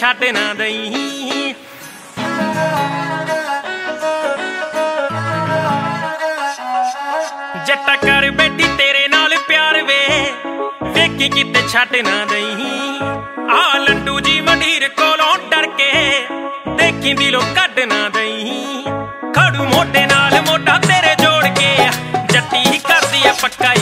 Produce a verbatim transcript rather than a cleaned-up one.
ਛੱਡ ਨਾ ਦਈ। ਜੱਟਾ ਕਰ ਬੈਠੀ ਤੇਰੇ ਨਾਲ ਪਿਆਰ ਵੇ, ਵੇਖੀ ਕਿਤੇ ਛੱਡ ਨਾ ਦਈ। ਆ ਲੰਡੂ ਜੀ ਮੰਡੀਰ ਕੋਲੋਂ ਡਰ ਕੇ, ਦੇਖੀ ਦਿਲੋਂ ਕੱਢ ਨਾ ਦਈ। ਖੜੂ ਮੋਢੇ ਨਾਲ ਮੋਢਾ ਤੇਰੇ ਜੋੜ ਕੇ, ਜੱਟੀ ਹੀ ਕਰਦੀ ਐ ਪੱਕਾ